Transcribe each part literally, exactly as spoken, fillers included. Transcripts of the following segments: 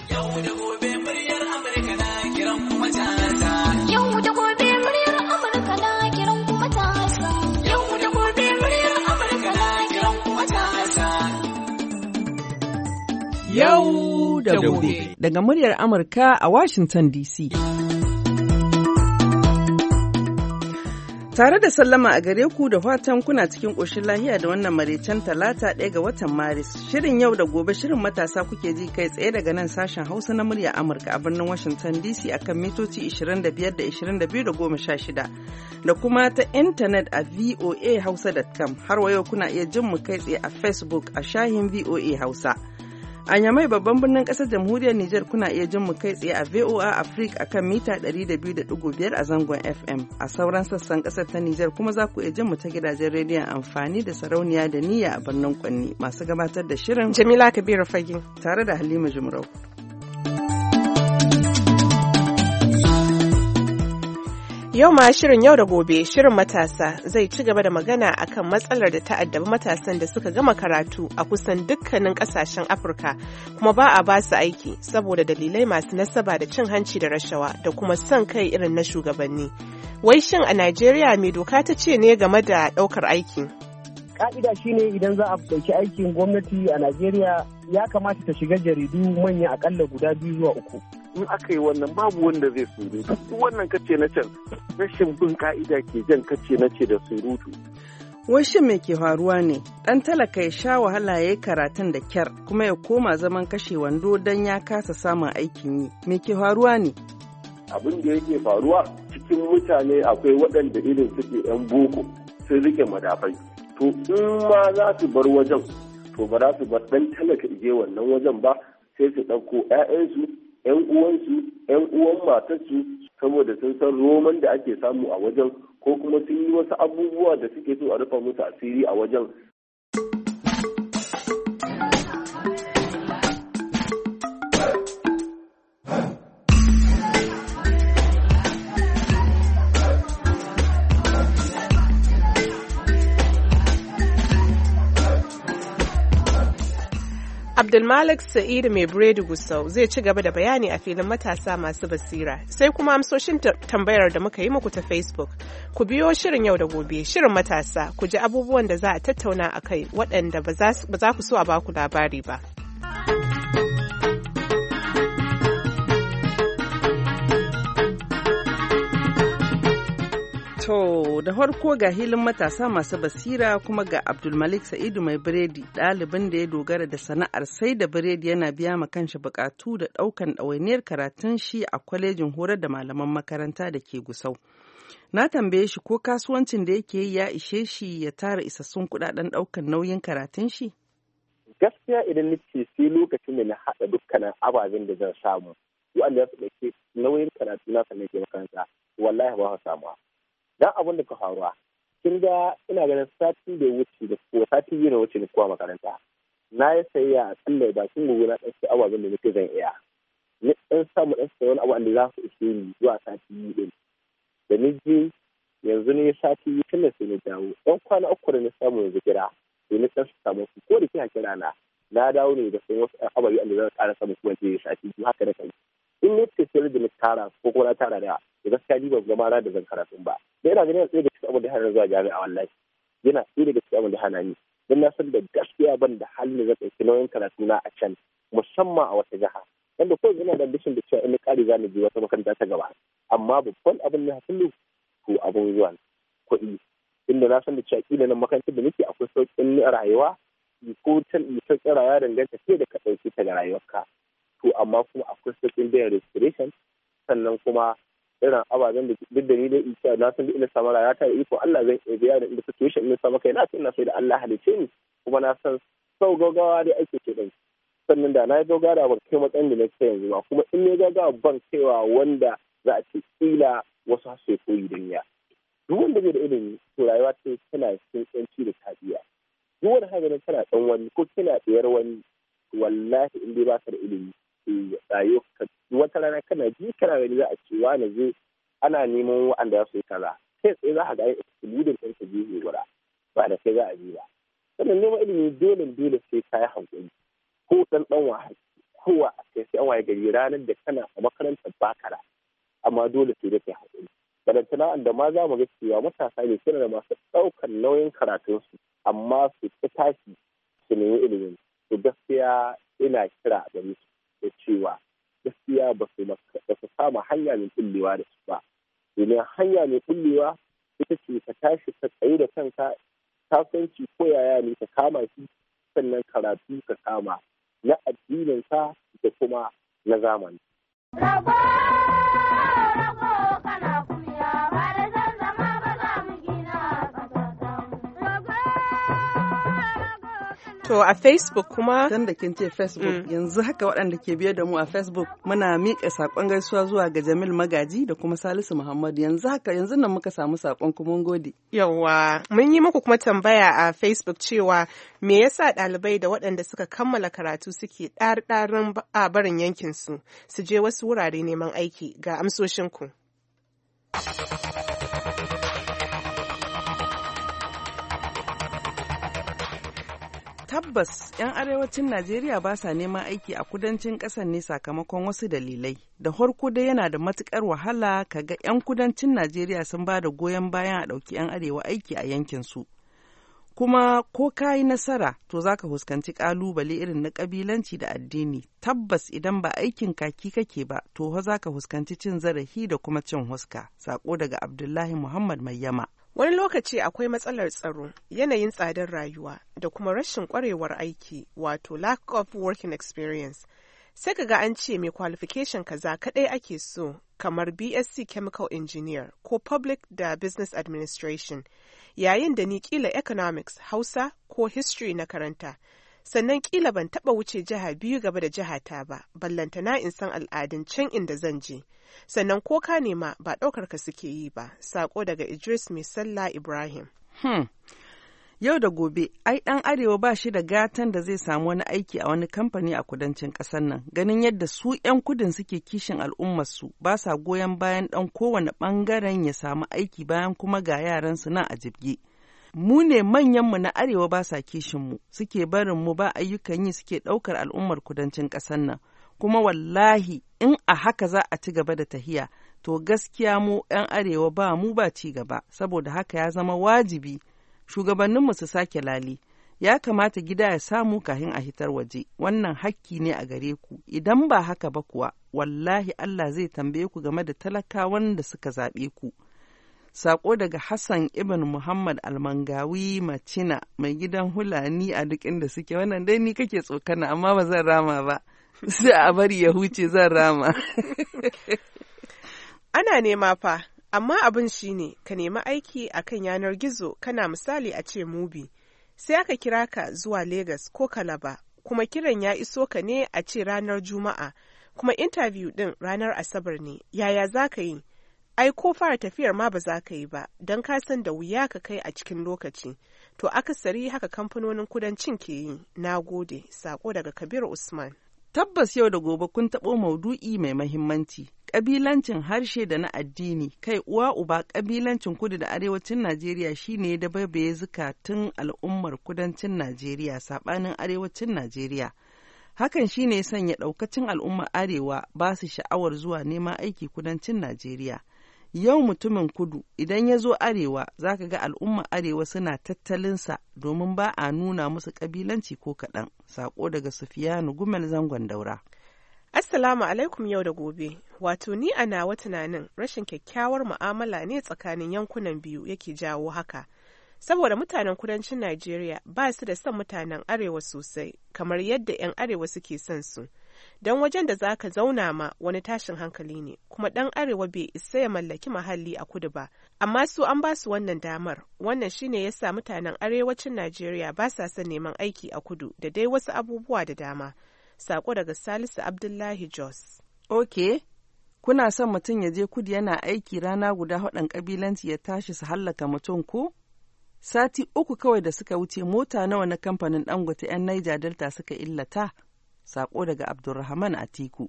Yau da gobe muryar Amurka na kiran kuma matasa. Yau da gobe muryar Amurka na kiran kuma matasa. Yau da gobe muryar Amurka na kiran kuma matasa. Yau da gobe. Daga muryar Amurka a Washington D C. Tare da sallama a gare ku da fatan kuna cikin ƙoshin lahiya da wannan maraicen talata ɗaya ga watan Maris. Shirin yau da gobe shirin matasa kuke ji kai tsaye daga nan sashen Hausa na murya Amurka a birnin Washington D C akan mitoci ishirin da biyar da ishirin da biyu da goma sha shida da kuma ta intanet a v o a hausa dot com. Har wa yau kuna iya jin mu kai tsaye a Facebook a shahin V O A Hausa. A Yamai babban birnin ƙasar jamhuriyar Nijar kuna iya jin mu kai tsaye a V O A Africa akan mita ɗari da biyu da ɗigo biyar a zangon F M. A sauran sassan ƙasar ta Nijar kuma za ku iya jin mu ta gidajen rediyon amfani da sarauniya da niyya a birnin Kwanni. Masu gabatar da shirin Jamila Kabiru Fage tare da Halima Jumrau. Yau ma shirin yau da gobe shirin matasa zai ci gaba da magana akan matsalar da ta addabi matasan da suka gama karatu a kusan dukkanin kasashen Afirka kuma ba a ba su aiki saboda dalilai masu nasaba da cin hanci da rashawa da kuma son kai irin na shugabanni. Wai shin a Najeriya mai doka ta ce ne game da ɗaukar aiki? Ka'ida shine idan za a ɗauki aikin gwamnati a Najeriya ya kamata ta shiga jaridu manya akalla guda biyu zuwa uku. In aka yi wannan babu wanda zai surutu duk wannan kace na can rashin bin ka'ida ke jan kace na ce da surutu. Wai shin me ke faruwa ne ɗan talaka ya sha wahala ya yi karatun da kyar kuma ya koma zaman kashe wando don ya kasa samun aikin yi, me ke faruwa ne? Abin da yake faruwa cikin mutane akwai waɗanda irin suke yan boko sun rike madafai, to in ma za su bar wajen to ba za su bar ɗan talaka ije wannan wajen ba, sai su ɗauko 'ya'yansu 'yan uwansu, 'yan uwan matarsu saboda sun san roman da ake samu a wajen ko kuma sun yi wasu abubuwa da suke so a rufa musu asiri a wajen. Abdulmalik Sa'idu mai biredi Gusau zai ci gaba da bayani a filin matasa masu basira. Sai kuma amsoshin tambayar da muka yi muku ta Facebook. Ku biyo shirin yau da gobe, shirin matasa, ku ji abubuwan da za a tattauna a kai waɗanda ba za ku so a baku labari ba. To, da farko ga hilin matasa masu basira kuma ga Abdulmalik Sa'idu mai biredi, ɗalibin da ya dogara da sana'ar sai da biredi yana biya ma kanshi bukatu da ɗaukan ɗawainiyar karatun shi a kwalejin horar da malaman makaranta da ke Gusau. Na tambaye shi ko kasuwancin da yake yi ya ishe shi ya tara isassun kuɗaɗen ɗaukan nauyin karatun shi? Gaskiya idan nake sai lokacin da na haɗa dukkanin ababen da zan samu, wanda su ɗauke nauyin karatu na sannan ke makaranta, wallahi ba su samuwa. Dan abin da ka faruwa kin ga ina ganin sati da wuce da ko sati biyu da wuce da kowa makaranta na yi sayayya a kalla da kin gobe na dan sai ababen da nake zan iya ni dan samu dan sai wani abu da za su ishe ni zuwa sati biyu din da ni je yanzu ne sati biyu tun da sai na dawo dan kwana uku da na samu yanzu kira sai ni dan samu su ko da kina kira na na dawo ne da sai wasu ababen da zan ƙara samu kuma je sati biyu haka da kai in ne ce sai da ni tara ko ko na tara da gaskiya ni ban zama na da zan karatun ba da ina ganin tsaye da cikin abin da hana zuwa jami'a wallahi yana tsaye da cikin abin da hana ni don na san da gaskiya ban da halin da zan ɗauki nauyin karatu na a can musamman a wata jiha wanda ko ina da ambition da cewa in ƙari za mu je wata makaranta ta gaba amma babban abin da hakan to abin zuwa kuɗi inda na san da cewa kila nan makarantar da nake akwai sauƙin rayuwa ko can sauƙin rayuwa danganta sai da ka ɗauki ta ga rayuwarka to amma kuma akwai sauƙin biyan registration sannan kuma irin ababen da duk da ni dai isa na san ina samu rayuwa ta iko Allah zan iya biya da inda situation ina samu kai na san ina sai da Allah halice ni kuma na san sau gaggawa dai ake ce dan sannan da na yi gaggawa ban kai matsayin da nake yanzu ba kuma in ne gaggawa ban kaiwa wanda za a ce kila wasu hasu koyi da niyya duk wanda bai da ilimi to rayuwa ta tana cikin tsanci da tabiya duk wanda haka nan tana dan wani ko kina tsayar wani wallahi in dai ba ka da ilimi rayuwa wata rana kana ji kana gani za a ce wani zai ana neman wa'anda ya su yi kaza sai tsaye za a ga excluding ɗin ka gefe guda ba da kai za a bi ba sannan neman ilimi dole dole sai ka yi hankali ko ɗan ɗan wahala kowa a kai sai an waye gari ranar da kana a makarantar bakara amma dole sai da kai haƙuri. Balantana da ma za mu ga cewa matasa ne suna da masu ɗaukar nauyin karatunsu amma su ta tashi su nemi ilimin. To gaskiya ina kira da su da cewa gaskiya ba su kama hanya mai kullewa da su ba. Domin hanya mai kullewa ita ce ka tashi ka tsaye da kanka kasuwanci ko yaya ne ka kama shi sannan karatu ka kama na addininka da kuma na zamani. To a Facebook kuma dan da kin ce Facebook mm. yanzu haka waɗanda ke biye da mu a Facebook muna miƙa saƙon gaisuwa zuwa ga Jamil Magaji da kuma Salisu Muhammad yanzu haka yanzu nan muka samu saƙon kuma mun gode. Yawwa mun yi muku kuma tambaya a Facebook cewa me yasa ɗalibai da waɗanda suka kammala karatu suke ɗar-ɗarin a barin yankin su su je wasu wurare neman aiki ga amsoshinku. Tabbas 'yan arewacin Najeriya ba sa neman aiki a kudancin ƙasar ne sakamakon wasu dalilai. Da farko dai yana da matukar wahala kaga 'yan kudancin Najeriya sun ba da goyon bayan a ɗauki 'yan arewa aiki a yankinsu. Kuma ko ka yi nasara to za ka fuskanci ƙalubale irin na ƙabilanci da addini. Tabbas idan ba aikin kaki kake ba to za ka fuskanci cin zarafi da kuma cin huska. Sako daga Abdullahi Muhammad Mayyama. Wani lokaci akwai matsalar tsaro, yanayin tsadar rayuwa da kuma rashin kwarewar aiki wato lack of working experience. Sai ka ga an ce mai qualification kaza kadai ake so kamar B S c Chemical Engineer ko Public da Business Administration, yayin da ni kila Economics, Hausa ko History na karanta. Sannan kila ban taba wuce jiha biyu gaba da jihata ba, ballantana in san al'adun can inda zan je. Sannan ko ka nema ba ɗaukar ka suke yi ba. Sako daga Idris Mai Sallah Ibrahim. Hmm. Yau da gobe, ai ɗan arewa ba shi da gatan da zai samu wani aiki a wani kamfani a kudancin ƙasar nan. Ganin yadda su 'yan kudin suke kishin al'ummarsu ba sa goyon bayan ɗan kowane ɓangaren ya samu aiki bayan kuma ga yaransu nan a jibge. Mu ne manyanmu na arewa ba sa kishinmu, suke barin mu ba ayyukan yi suke ɗaukar al'ummar kudancin ƙasar nan. Kuma wallahi in a haka za a ci gaba da tahiya, to gaskiya mu 'yan arewa ba mu ba ci gaba, saboda haka ya zama wajibi shugabanninmu su sake lali. Ya kamata gida ya samu kahin a hitar waje, wannan hakki ne a gare ku, idan ba haka ba kuwa, wallahi Allah zai tambaye ku game da talakawan da suka zaɓe ku. Sako daga Hassan Ibn Muhammad Almangawi Macina mai gidan Hulani a duk inda suke. Wannan dai ni kake tsokana amma ba zan rama ba. Sai a bari ya huce zan rama. Ana nema fa, amma abin shi ne ka nemi aiki a kan yanar gizo kana misali a ce Mubi. Sai aka kira ka zuwa Legas ko Kalaba, kuma kiran ya iso ka ne a ce ranar Juma'a, kuma intabiyu ɗin ranar Asabar ne. Yaya za ka yi? Ai, ko fara tafiyar ma ba za ka yi ba, don ka san da wuya ka kai a cikin lokaci. To akasari haka kamfanonin kudancin ke yi. Na gode. Sako daga Kabir Usman. Tabbas yau da gobe kun taɓo maudu'i mai mahimmanci. Ƙabilancin harshe da na addini, kai uwa uba ƙabilancin kudu da arewacin Najeriya shine da baibaye zukatun al'ummar kudancin Najeriya saɓanin arewacin Najeriya. Hakan shine ya sanya ɗaukacin al'ummar arewa ba su sha'awar zuwa neman aiki kudancin Najeriya. Yau mutumin kudu idan ya zo arewa za ka ga al'umma arewa suna tattalinsa domin ba a nuna musu ƙabilanci ko kaɗan. Sako daga Sufiyanu Gumel Zangon Daura. Assalamu alaikum yau da gobe. Wato ni a nawa tunanin rashin kyakkyawar mu'amala ne tsakanin yankunan biyu yake jawo haka. Saboda mutanen kudancin Najeriya ba su da son mutanen arewa sosai kamar yadda 'yan arewa suke son su. Don wajen da za ka zauna ma wani tashin hankali ne, kuma ɗan arewa bai isa ya mallaki muhalli a kudu ba, amma su an ba su wannan damar. Wannan shine ya sa mutanen arewacin Najeriya ba sa son neman aiki a kudu da dai wasu abubuwa da dama. Sako daga Salisu Abdullahi Jos. Ok, kuna son mutum ya je kudu yana aiki rana guda haɗin ƙabilanci ya tashi su hallaka mutum ko? Sati uku kawai da suka wuce mota nawa na kamfanin Dangote 'yan Niger Delta suka illata. Sako daga Abdulrahman Atiku.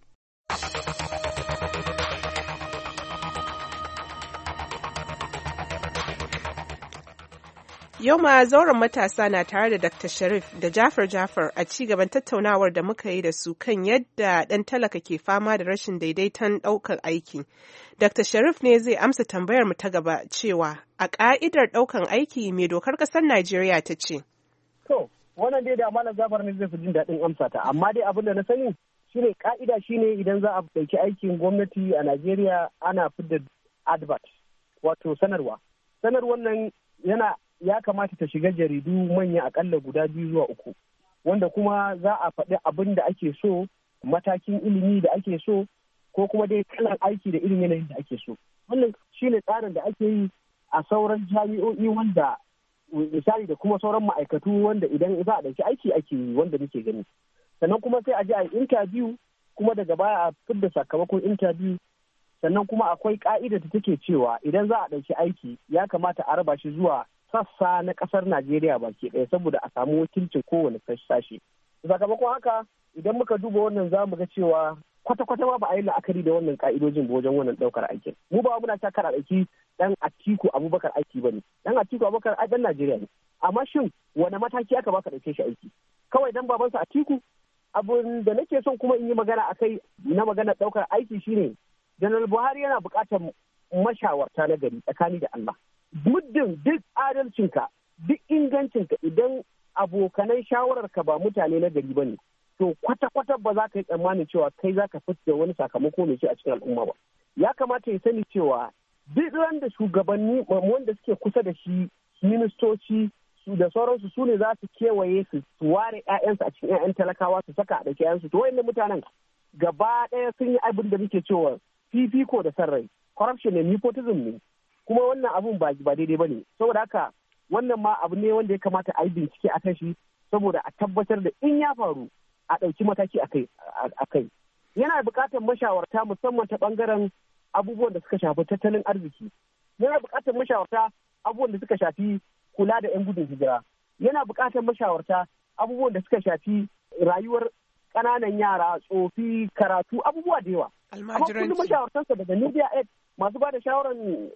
Yau ma zauren matasa na tare da Dakta Sharif da Jafar Jafar a ci gaban tattaunawar da muka yi da su kan yadda ɗan talaka ke fama da rashin daidaiton ɗaukar aiki. Dakta Sharif ne zai amsa tambayar mu ta gaba cewa a ƙa'idar ɗaukan aiki mai dokar ƙasar Najeriya ta ce. To, wannan dai da Malam Jafar ne zai fi jin daɗin amsa ta, amma dai abin da na sani shine ƙa'ida shine idan za a ɗauki aikin gwamnati a Najeriya ana fidda advert, wato sanarwa. Sanarwar nan yana ya kamata ta shiga jaridu manya akalla guda biyu zuwa uku, wanda kuma za a faɗi abin da ake so, matakin ilimi da ake so, ko kuma dai kalan aiki da irin yanayin da ake so. Wannan shine tsarin da ake yi a sauran jami'o'i, wanda misali da kuma sauran ma'aikatu wanda idan za a ɗauki aiki ake yi wanda muke gani. Sannan kuma sai a je a yi interview, kuma daga baya a fidda sakamakon interview. Sannan kuma akwai ka'ida da take cewa idan za a ɗauki aiki ya kamata a raba shi zuwa sassa na ƙasar Najeriya baki ɗaya saboda a samu wakilcin kowane sashi. Sakamakon haka idan muka duba wannan za mu ga cewa kwata-kwata ma ba a yi la'akari da wannan ka'idojin ba wajen wannan ɗaukar aikin. Mu ba muna ta kara ɗauki ɗan Atiku Abubakar aiki ba ne. Ɗan Atiku Abubakar ai ɗan Najeriya ne. Amma shin wane mataki aka baka ɗauke shi aiki? Kawai dan babansa Atiku? Abun da nake son kuma in yi magana a kai na maganar ɗaukar aiki shine Janar Buhari yana buƙatar mashawarta na gari tsakani da Allah. Muddin duk adalcinka, duk ingancinka idan abokanan shawararka ba mutane na gari ba ne, to kwata-kwata ba za ka yi tsammanin cewa kai za ka fitar wani sakamako mai shi a cikin al'umma ba. Ya kamata ya sani cewa duk wanda shugabanni wanda suke kusa da shi, ministoci da sauransu su ne za su kewaye su ware 'ya'yansu a cikin 'ya'yan talakawa su saka a ɗauki 'ya'yansu. To wayannan mutanen gaba ɗaya sun yi abin da muke cewa fifiko da sarrai, corruption ne, nepotism ne, kuma wannan abun ba ba daidai ba ne. Saboda haka wannan ma abu ne wanda ya kamata a yi bincike a kan shi saboda a tabbatar da in ya faru a ɗauki mataki a kai. Yana buƙatar mashawarta musamman ta ɓangaren abubuwan da suka shafi tattalin arziki. Yana buƙatar mashawarta abubuwan da suka shafi kula da 'yan gudun hijira. Yana buƙatar mashawarta abubuwan da suka shafi rayuwar ƙananan yara, tsofi, karatu, abubuwa da yawa. Amma kullum mashawartansa daga media aid, masu ba da shawarar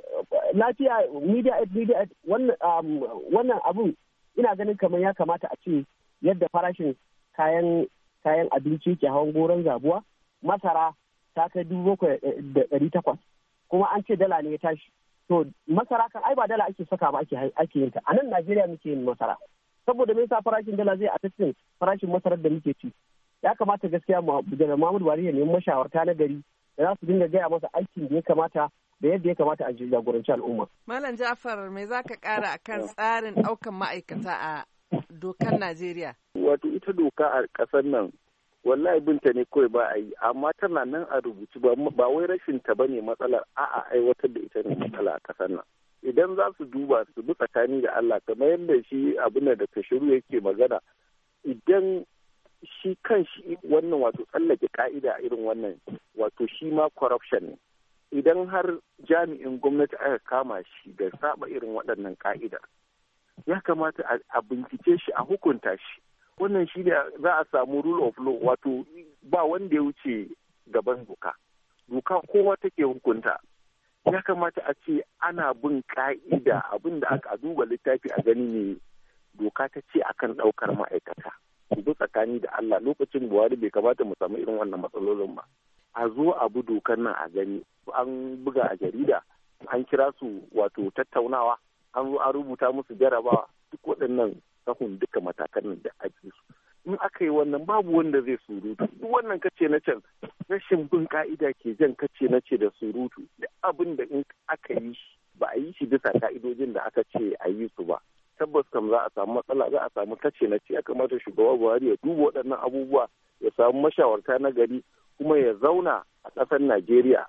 lafiya, media aid, media aid, wannan abun ina ganin kamar ya kamata a ce yadda farashin kayan kayan abinci ke hawan goron zabuwa, masara ta kai dubu bakwai da ɗari takwas, kuma an ce dala ne ya tashi. To masara kan ai ba dala ake saka ba ake ake yin ta. A nan Najeriya muke yin masara. Saboda me yasa farashin dala zai a cikin farashin masarar da muke ci? Ya kamata gaskiya Janar Muhammadu Buhari ya nemi mashawarta na gari da za su dinga gaya masa aikin da ya kamata da yadda ya kamata a jagoranci al'umma. Malam Jafar, me za ka ƙara a kan tsarin ɗaukan ma'aikata a dokar Najeriya? Wato ita doka a ƙasar nan wallahi binta ne kawai ba a yi, amma tana nan a rubuci ba wai rashin ta bane matsalar, a'a aiwatar da ita ne matsala a ƙasar nan. Idan za su duba su bi tsakani da Allah kamar yadda shi abin da Kashiru yake magana, idan shi kan shi wannan wato tsallake ka'ida irin wannan wato shi ma corruption ne. Idan har jami'in gwamnati aka kama shi da saba irin waɗannan ka'ida, ya kamata a bincike shi, a hukunta shi. Wannan shi ne za a samu rule of law, wato ba wanda ya wuce gaban doka. Doka kowa take hukunta. Ya kamata a ce ana bin ka'ida, abin da aka duba littafi a gani ne doka ta ce akan ɗaukar ma'aikata. Ku tsakani da Allah, lokacin Buhari bai kamata mu samu irin wannan matsalolin ba. A zo a bi dokar nan a gani, an buga a jarida, an kira su wato tattaunawa, an zo an rubuta musu jarabawa, duk waɗannan sahun duka matakan da ake su. In aka yi wannan babu wanda zai surutu. Duk wannan kace na can rashin bin ka'ida ke jan kace na ce da surutu. Duk abin da in aka yi shi ba a yi shi bisa ka'idojin da aka ce a yi su ba. Tabbas kam za a samu matsala, za a samu kace na ce. Ya kamata shugaba Buhari ya duba waɗannan abubuwa, ya samu mashawarta na gari, kuma ya zauna a ƙasar Najeriya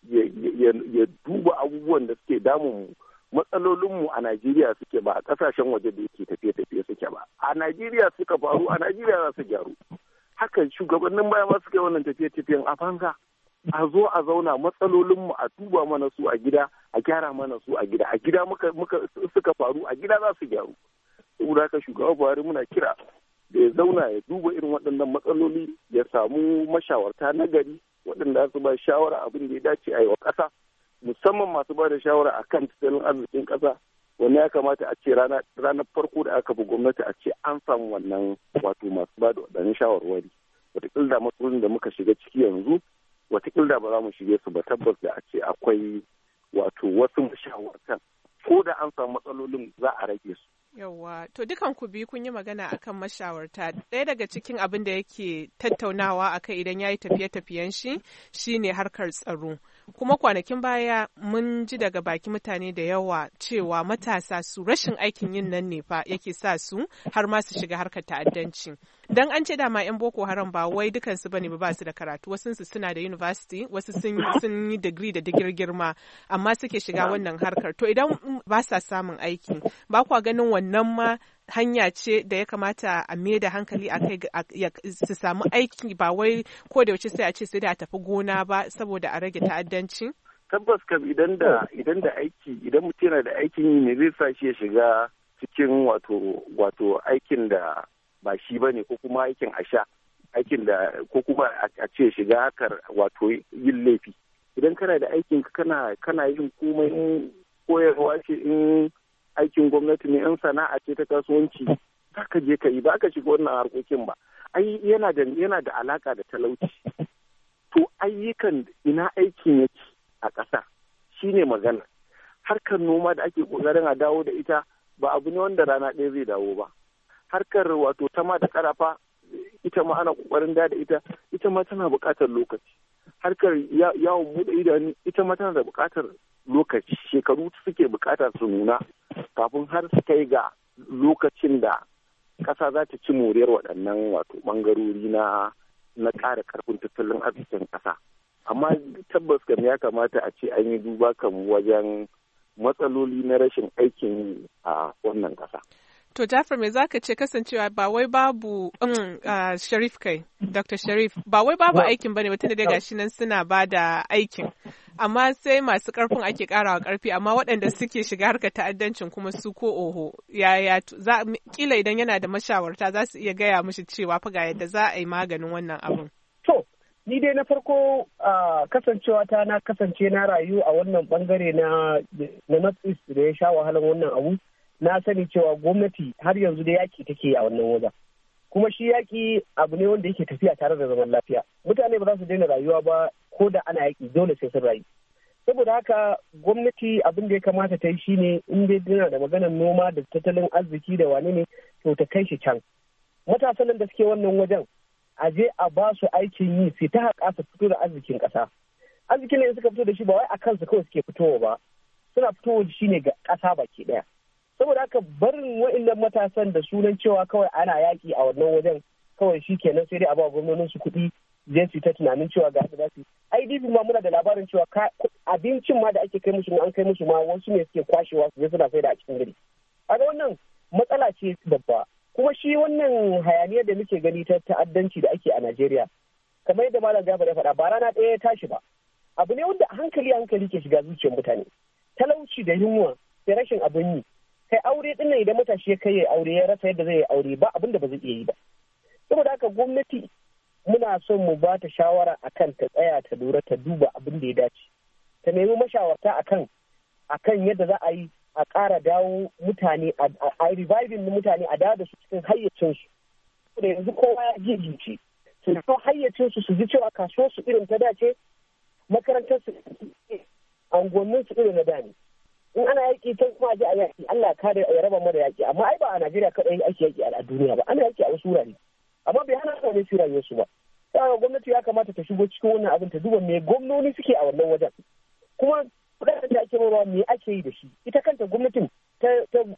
ya duba abubuwan da suke damun matsalolinmu a Najeriya suke ba a ƙasashen waje da yake tafiye-tafiye suke ba. A Najeriya suka faru, a Najeriya za su gyaru. Haka shugabannin baya ma suka yi wannan tafiye-tafiyen a banza. A zo a zauna matsalolinmu a duba mana su a gida, a gyara mana su a gida. A gida muka, muka suka faru, a gida za su gyaru. Saboda haka shugaba Buhari muna kira da ya zauna ya duba irin waɗannan matsaloli, ya samu mashawarta na gari waɗanda su ba shawara abin da ya dace a yi wa ƙasa, musamman masu ba da shawara a kan tattalin arzikin ƙasa, Wannan ya kamata a ce ranar farko da aka bi gwamnati a ce an samu wannan wato masu ba da waɗannan shawarwari. Wataƙila da matsalolin da muka shiga ciki yanzu, wataƙila da ba za mu shige su ba, tabbas da a ce akwai wato wasu mashawartan ko da an samu matsalolin za a rage su. Yawwa, to dukan ku biyu kun yi magana akan mashawarta. Ɗaya daga cikin abin da yake tattaunawa akai idan ya yi tafiye-tafiyen shi shine harkar tsaro. Kuma kwanakin baya mun ji daga baki mutane da yawa cewa matasa su rashin aikin yin nan ne fa yake sa su har ma su shiga harkar ta'addanci. Dan an ce dama 'yan Boko Haram ba wai dukansu bane ba su da karatu, wasu su suna da university, wasu sun sun yi degree da digirgirma, amma suke shiga wannan harkar. To idan ba sa samun aiki, ba kwa ganin wannan ma hanya ce da ya kamata a mai da hankali a kai su samu aiki, ba wai ko da yaushe sai a ce sai da a tafi gona ba saboda a rage ta'addanci? Tabbas kam idan da idan da aiki, idan mutum yana da aikin yi ne zai sa shi ya shiga cikin wato wato aikin da ba shi bane, ko kuma aikin asha, aikin da ko kuma a ce shiga hakar wato yin laifi. Idan kana da aikin kana kana yin komai, in koyarwa ce, in aikin gwamnati ne, in sana'a ce ta kasuwanci, za ka je ka yi, ba ka shiga wannan harkokin ba. Ai yana da yana da alaka da talauci. To ayyukan ina aikin yake a ƙasa shine magana. Harkar noma da ake ƙoƙarin a dawo da ita ba abu ne wanda rana ɗaya zai dawo ba. Harkar wato tama da ƙarafa ita ma ana ƙoƙarin da da ita, ita ma tana buƙatar lokaci. Harkar yawon buɗe idanu ita ma tana da buƙatar lokaci, shekaru suke buƙatar su nuna kafin har su kai ga lokacin da ƙasa za ta ci moriyar waɗannan wato ɓangarori na na ƙara ƙarfin tattalin arzikin ƙasa. Amma tabbas kam ya kamata a ce an yi duba kan wajen matsaloli na rashin aikin a wannan ƙasa. To Jafar, me zaka ce kasancewa ba wai babu um, uh, Sharif kai, Doctor Sharif, ba wai babu aikin bane, mutum da dai gashi nan suna ba da aikin. Amma sai masu ƙarfin ake ƙarawa ƙarfi, amma waɗanda suke shiga harkar ta'addancin kuma su ko oho, yaya za kila idan yana da mashawarta za su iya gaya mishi cewa fa ga yadda za a yi maganin wannan abun. To, ni dai na farko kasancewa ta na kasance na rayu a wannan bangare na na North East da ya sha wahalar wannan abu. Na sani cewa gwamnati har yanzu da yaki take a wannan wajen, kuma shi yaki abu ne wanda yake tafiya tare da zaman lafiya. Mutane ba za su daina rayuwa ba ko da ana yaki, dole sai sun rayu. Saboda haka gwamnati abin da ya kamata ta yi shine in dai tana da maganar noma da tattalin arziki da wane ne, to ta kai shi can. Matasan da suke wannan wajen a je a ba su aikin yi, sai ta haƙa su fito da arzikin ƙasa. Arzikin ne suka fito da shi ba wai a kansu kawai suke fitowa ba, suna fitowa da shi ne ga ƙasa baki ɗaya. Saboda haka barin wa'annan matasan da sunan cewa kawai ana yaƙi a wannan wajen kawai shi kenan sai dai a ba gwamnonin su kuɗi je su ta tunanin cewa ga su za su. I D P ma muna da labarin cewa abincin ma da ake kai musu an kai musu ma wasu ne suke kwashewa su je suna sai da a cikin gari. A ga wannan matsala ce babba. Kuma shi wannan hayaniyar da muke gani ta ta'addanci da ake a Najeriya, kamar yadda Malam Jafar ya faɗa, ba rana ɗaya ya tashi ba. Abu ne wanda hankali hankali ke shiga zuciyar mutane. Talauci da yunwa da rashin abin yi. Kai aure din nan idan matashi ya kai ya aure ya rasa yadda zai yi aure ba abin da ba zai iya yi ba. Saboda haka gwamnati muna son mu ba ta shawara akan ta tsaya ta lura ta duba abin da ya dace. Ta nemi mashawarta akan akan yadda za a yi a ƙara dawo mutane a reviving mutane a dawo da su cikin hayyacinsu. Da yanzu kowa ya gigice. Su dawo hayyacinsu su ji cewa kasuwar su irin ta dace, makarantar su angonin su irin na da ne. In ana yaƙi can kuma a ji a yaƙi, Allah kare ya raba mu da yaƙi, amma ai ba a Najeriya kaɗai ake yaƙi a duniya ba, ana yaƙi a wasu wurare, amma bai hana su ne su rayuwar su ba. Sai gwamnati ya kamata ta shigo cikin wannan abin ta duba me gwamnoni suke a wannan wajen, kuma kuɗaɗen da ake mawa me ake yi da shi. Ita kanta gwamnatin ta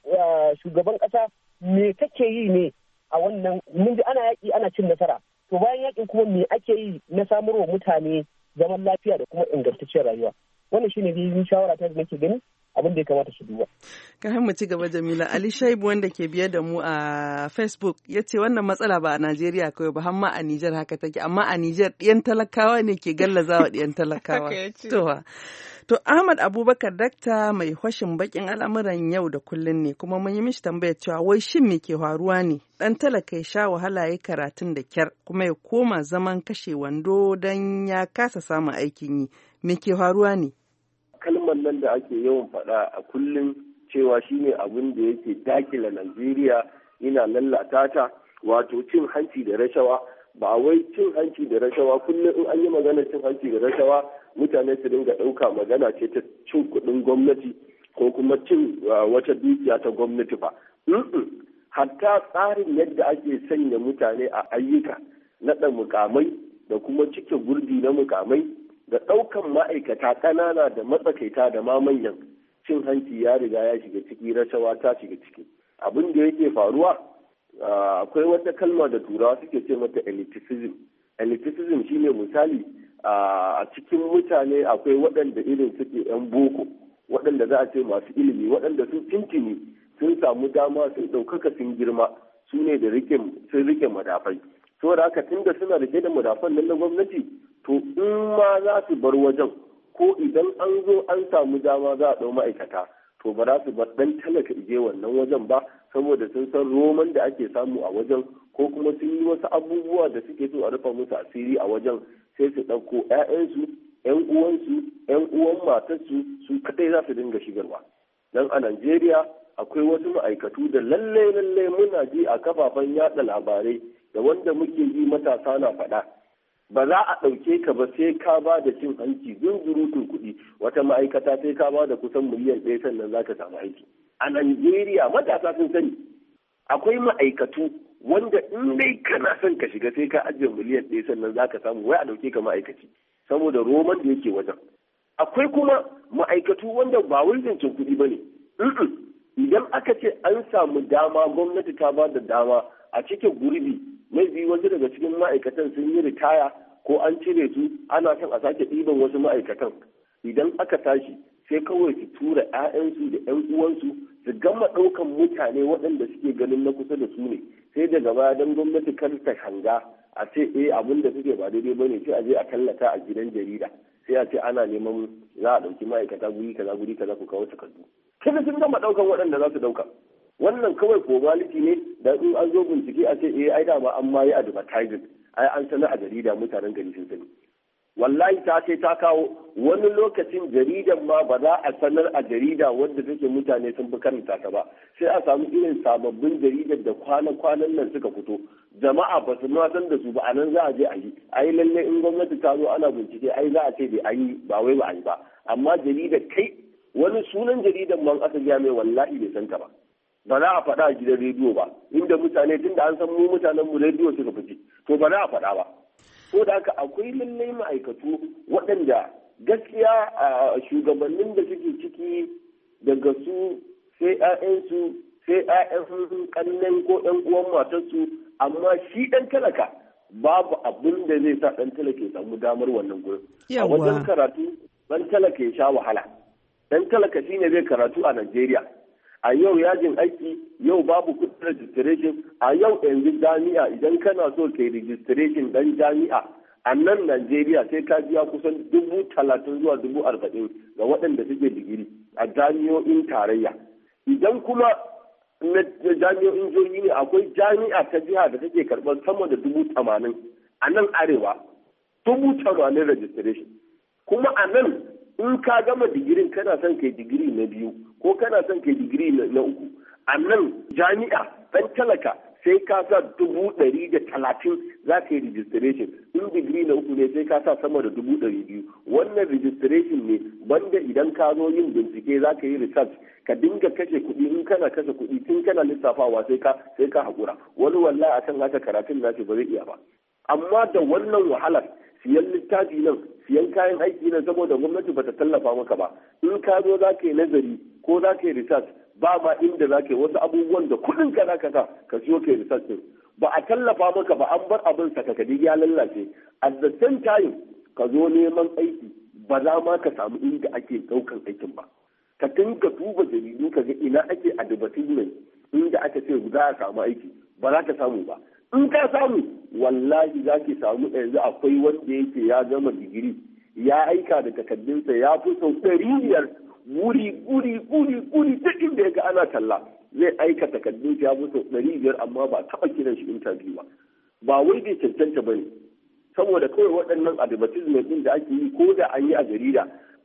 shugaban ƙasa me take yi ne a wannan, mun ji ana yaƙi ana cin nasara, to bayan yaƙin kuma me ake yi na samarwa mutane zaman lafiya da kuma ingantaccen rayuwa. Wannan shine dai shawara ta da nake gani abin da ya kamata su duba. Ka mu ci gaba, Jamila. Ali Shaibu wanda ke biye da mu a Facebook ya ce wannan matsala ba a Najeriya kawai ba, hamma a Nijar haka take, amma a Nijar ɗiyan talakawa ne ke gallazawa ɗiyan talakawa. To, to Ahmad Abubakar dakta mai hwashin bakin al'amuran yau da kullun ne, kuma mun yi mishi tambayar cewa wai shin me ke faruwa ne dan talaka ya sha wahala ya karatun da kyar kuma ya koma zaman kashe wando dan ya kasa samun aikin yi, me ke faruwa ne? Kalmar nan da ake yawan faɗa a kullum cewa shine abin da yake dakila Najeriya ina lallata ta, wato cin hanci da rashawa. Ba wai cin hanci da rashawa kullum in an yi magana cin hanci da rashawa mutane su dinga ɗauka magana ce ta cin kuɗin gwamnati ko kuma cin wata dukiya ta gwamnati ba. Hatta tsarin yadda ake sanya mutane a ayyuka, naɗa mukamai da kuma cike gurbi na mukamai da ɗaukan ma'aikata ƙanana da matsakaita da ma manyan, cin hanci ya riga ya shiga ciki, rashawa ta shiga ciki. Abin da yake faruwa, akwai wata kalma da turawa suke ce mata elitism. Elitism shine misali a cikin mutane akwai waɗanda irin suke 'yan boko, waɗanda za a ce masu ilimi, waɗanda sun tintini sun samu dama sun ɗaukaka sun girma, su ne da sun rike madafai. Saboda haka tun da suna rike da madafan nan na gwamnati, to in ma za su bar wajen ko idan an zo an samu dama za a ɗau ma'aikata, to ba za su bar ɗan talaka ije wannan wajen ba, saboda sun san roman da ake samu a wajen, ko kuma sun yi wasu abubuwa da suke so a rufa musu asiri a wajen, sai su ɗauko 'ya'yansu, 'yan uwansu, 'yan uwan matarsu, su kaɗai za su dinga shigarwa. Dan a Najeriya akwai wasu ma'aikatu da lalle lalle muna ji a kafafen yaɗa labarai da wanda muke ji matasa na faɗa. Ba za a ɗauke ka ba sai ka ba da cin hanci zunzurutun kuɗi, wata ma'aikata sai ka ba da kusan miliyan ɗaya sannan za ka samu aiki. A Najeriya matasa sun sani akwai ma'aikatu wanda in dai kana son ka shiga sai ka ajiye miliyan ɗaya sannan za ka samu, wai a ɗauke ka ma'aikaci saboda roman da yake wajen. Akwai kuma ma'aikatu wanda ba wai zancen kuɗi ba ne. Idan aka ce an samu dama, gwamnati ta ba da dama a cikin gurbi, mai biyu wasu daga cikin ma'aikatan sun yi ritaya ko an cire su, ana son a sake ɗiban wasu ma'aikatan. Idan aka tashi sai kawai su tura 'ya'yansu da 'yan uwansu su gama ɗaukan mutane waɗanda suke ganin na kusa da su ne, sai daga baya don gwamnati kar ta hanga a ce eh abin da suke ba daidai ba ne, sai a je a tallata a gidan jarida, sai a ce ana neman za a ɗauki ma'aikata guri kaza guri kaza ku kawo takardu. Kada sun gama ɗaukan waɗanda za su ɗauka. Wannan kawai formality ne da in an zo bincike a ce eh ai dama an ma yi advertising, ai an sanar a jarida, mutanen gari sun sani. Wallahi ta ce ta kawo wani lokacin jaridan ma ba za a sanar a jarida wanda take mutane sun fi karanta ta ba, sai a samu irin sababbin jaridar da kwana-kwanan nan suka fito, jama'a ba su ma san da su ba, a nan za a je a yi. Ai lalle in gwamnati ta zo ana bincike ai za a ce bai an yi ba, wai ba a yi ba. Amma jaridar kai wani sunan jaridan man aka gaya mai wallahi bai san ta ba. Ba za a faɗa a gidan rediyo ba, inda mutane tun da an san mu mutanen mu rediyo suka fice, to ba za a faɗa ba. Ko da haka akwai lallai ma'aikatu waɗanda gaskiya a shugabannin da suke ciki daga su sai 'ya'yansu sai 'ya'yan ƙannen ko ɗan uwan matarsu, amma shi ɗan talaka babu abin da zai sa ɗan talaka ya samu damar wannan gurin. A wajen karatu ɗan talaka ya sha wahala. Ɗan talaka shine zai karatu a Najeriya. A yau yajin aiki, yau babu kudin registration, a yau yanzu jami'a idan kana so ka yi registration dan jami'a a nan Najeriya sai ka biya kusan dubu talatin zuwa dubu arba'in ga waɗanda suke digiri a jami'o'in tarayya. Idan kuma na jami'o'in jihohi ne, akwai jami'a ta jiha da take karɓar sama da dubu tamanin a nan arewa, dubu tamanin registration. Kuma a nan in ka gama digirin kana son kai digiri na biyu ko kana son kai digiri na uku, a nan jami'a ɗan talaka sai ka sa dubu ɗari da talatin za ka yi registration. In digiri na uku ne sai ka sa sama da dubu ɗari biyu. Wannan registration ne banda idan ka zo yin bincike za ka yi research, ka dinga kashe kuɗi. In kana kashe kuɗi tun kana lissafawa sai ka sai ka haƙura. Wani wallahi akan haka karatun nashi ba zai iya ba. Amma da wannan wahalar siyan littafi nan, siyan kayan aiki nan, saboda gwamnati bata tallafa maka ba. In ka zo za ka yi nazari ko za ka yi research, ba ma inda za ka yi wasu abubuwan da kuɗin ka za ka sa ka siyo ka yi research din. Ba a tallafa maka ba, an bar abin sakakadi ya lallace. At the same time ka zo neman aiki ba za ma ka samu inda ake ɗaukan aikin ba. Ka tinka duba jaridu ka ga ina ake advertisement inda aka ce za a samu aiki, ba za ka samu ba. In ka samu wallahi za ki samu yanzu akwai wanda yake ya gama digiri ya aika da takardunsa ya fi sau ɗari biyar guri guri guri guri duk inda ya ga ana talla zai aika takardunsa ya fi sau ɗari biyar, amma ba taɓa kiran shi interview ba. Ba wai bai cancanta ba ne, saboda kawai waɗannan advertisement ɗin da ake yi ko da an yi a jarida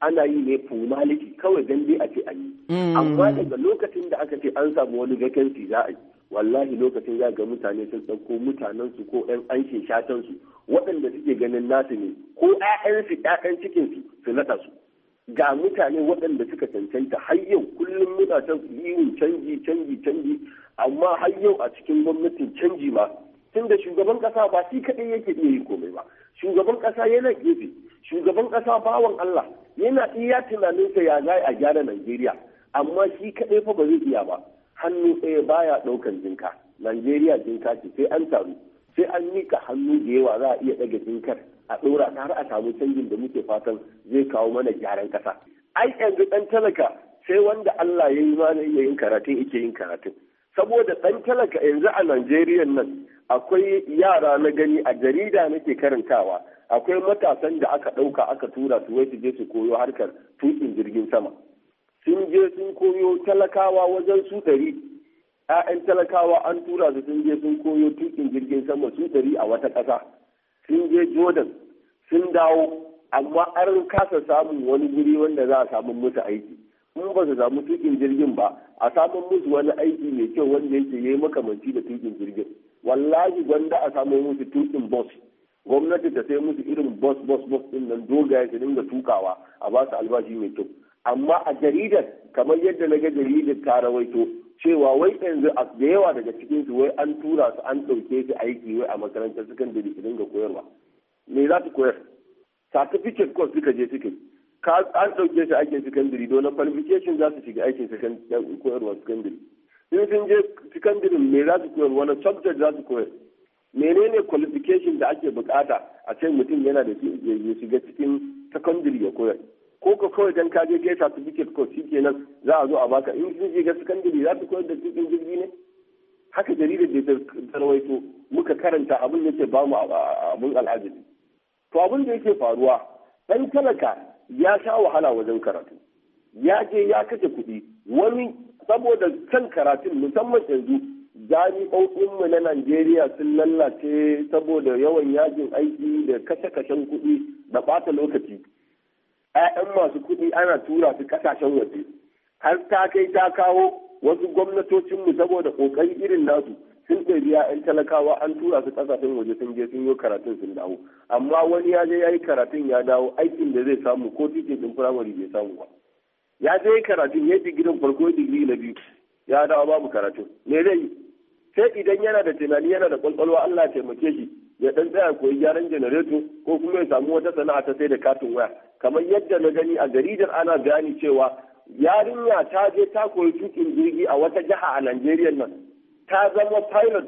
ana yi ne formality kawai dan dai a ce an yi. Amma daga lokacin da aka ce an samu wani vacancy za a yi, wallahi lokacin za ga mutane sun ɗauko mutanensu ko ƴan anshin shatansu waɗanda suke ganin nasu ne ko ƴaƴansu ƴaƴan cikinsu su naɗa su. Ga mutane waɗanda suka cancanta har yau kullum muna ta yiwu canji canji canji amma har yau a cikin gwamnatin canji ma tun da shugaban ƙasa ba shi kaɗai yake iya yi komai ba. Shugaban ƙasa yana gefe, shugaban ƙasa bawan Allah yana iya tunaninsa ya za a gyara Najeriya amma shi kaɗai fa ba zai iya ba. Hannu ɗaya baya ɗaukan jinka. Najeriya jinka ce sai an taru, sai an mika hannu da yawa za a iya ɗaga jinkar a ɗora ta har a samu canjin da muke fatan zai kawo mana gyaran ƙasa. Ai yanzu ɗan talaka sai wanda Allah ya yi mana iya yin karatun yake yin karatun. Saboda ɗan talaka yanzu a Najeriya nan akwai yara na gani a jarida nake karantawa, akwai matasan da aka ɗauka aka tura su wai su je su koyo harkar tuƙin jirgin sama. Sun je sun koyo talakawa wajen su ɗari, ‘ya'yan talakawa an tura su sun je sun koyo tuƙin jirgin sama su ɗari a wata ƙasa. Sun je Jordan sun dawo amma an kasa samun wani guri wanda za a samu musu aiki. In ba su samu tuƙin jirgin ba a samun musu wani aiki mai kyau wanda yake yi makamanci da tuƙin jirgin. Wallahi gwanda a samu musu tuƙin bus. Gwamnati ta sai musu irin bus bus bus ɗin nan dogaye su dinga tukawa a ba su albashi mai kyau. Amma a jaridar kamar yadda na ga jaridar ta rawaito cewa wai yanzu da yawa daga cikin su wai an tura su an ɗauke su aiki wai a makarantar sakandare su dinga koyarwa. Me za su koyar? Certificate course suka je suka yi. An ɗauke su aikin sakandare don qualification za su shiga aikin koyarwa sakandare. In sun je sakandare me za su koyar? Wani subject za su koyar? Menene qualification da ake bukata a ce mutum yana da ya shiga cikin sakandare ya koyar? Ko ka kawai dan ka je kai certificate course shikenan za a zo a baka in sun je ga sakandare za su koyar da cikin jirgi ne? Haka jaridar da ta rawaito muka karanta abin da yake ba mu abin al'ajabi. To abin da yake faruwa dan talaka ya sha wahala wajen karatu, ya je ya kashe kuɗi wani saboda kan karatun musamman yanzu jami'o'inmu na Najeriya sun lallace saboda yawan yajin aiki da kashe-kashen kuɗi da ɓata lokaci. ‘Ya'yan masu kuɗi ana tura su ƙasashen waje, har ta kai ta kawo wasu gwamnatocinmu saboda ƙoƙari irin nasu sun ɗari ‘ya'yan talakawa an tura su ƙasashen waje sun je sun yi karatun sun dawo. Amma wani ya je ya yi karatun ya dawo aikin da zai samu ko titin ɗin firamare bai samu ba. Ya je karatun ya digirin farko digiri na biyu ya dawo babu karatun. Me zai yi? Sai idan yana da tunani yana da ƙwaƙwalwa Allah ya taimake shi ya dan tsaya koyi gyaran janareto ko kuma ya samu wata sana'a ta sai da katin waya kamar yadda na gani a jaridar ana bayani cewa yarinya ta je ta koyi tukin jirgi a wata jiha a Najeriya nan ta zama pilot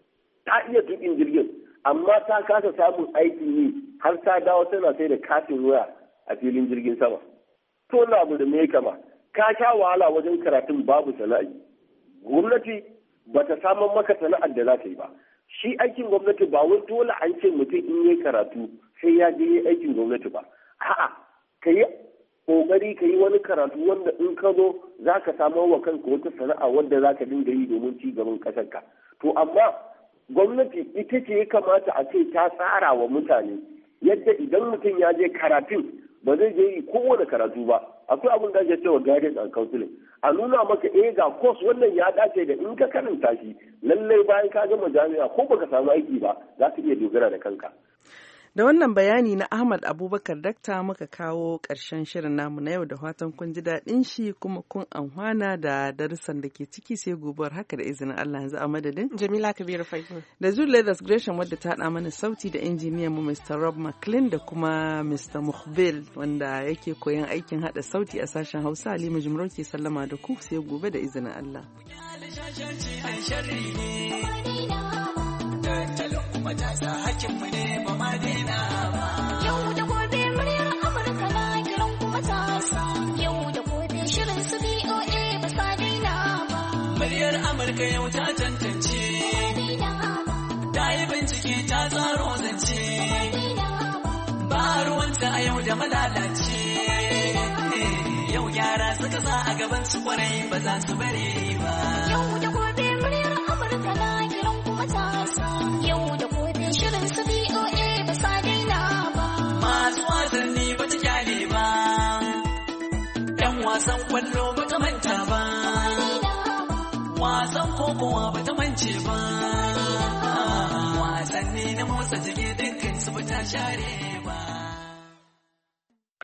ta iya tukin jirgin amma ta kasa samun aikin yi har ta dawo tana sai da katin waya a filin jirgin sama. To na abu da me kama ka sha wahala wajen karatun babu sana'i, gwamnati bata samun maka sana'ar da za ta yi ba. Shi aikin gwamnati ba wai dole an ce mutum in yi karatu sai ya je yi aikin gwamnati ba. A'a, ka yi kokari ka yi wani karatu wanda in ka zo za ka samar wa kanka wata sana'a wanda za ka dinga yi domin ci gaban ƙasarka. To amma gwamnati ita ce ya kamata a ce ta tsara wa mutane yadda idan mutum ya je karatun ba zai je yi kowane karatu ba. Akwai abin da ake cewa guidance and counseling. A nuna maka eh ga course wannan ya dace da in ka karanta shi lallai bayan ka gama jami'a ko baka samu aiki ba za ka iya dogara da kanka. Da wannan bayani na Ahmad Abubakar Dakta muka kawo ƙarshen shirin namu na yau da fatan kun ji daɗin shi kuma kun amfana da darussan da ke ciki sai gobuwar haka da izinin Allah yanzu a madadin. Jamila Kabiru Faifu. Da Julius Gresham wadda ta haɗa mana sauti da injiniyan mu Mister Rob McLean da kuma Mister Mukhbil wanda yake koyan aikin haɗa sauti a sashen Hausa Halima Jumro ke sallama da ku sai gobe da izinin Allah. Matasa hakinmu ne ba ma daina ba. Yau da gobe muryar Amurka na kiran ku matasa. Yau da gobe shirin su B O A ba sa daina ba. Muryar Amurka yau ta tantance. Ta yi bincike ta tsaro zance. Ba ruwanta a yau da malalace. Yau yara suka sa a gaban su kwarai ba za su bare ba. Yau da gobe muryar Amurka na kiran ku matasa. Yau da shirin su B O A ba sa daina ba. Masu wasanni ba ta kyale ba. kwallo ba ta manta ba, wasan kokowa ba ta mance ba, wasanni na motsa jiki dukkan su ba ta share ba.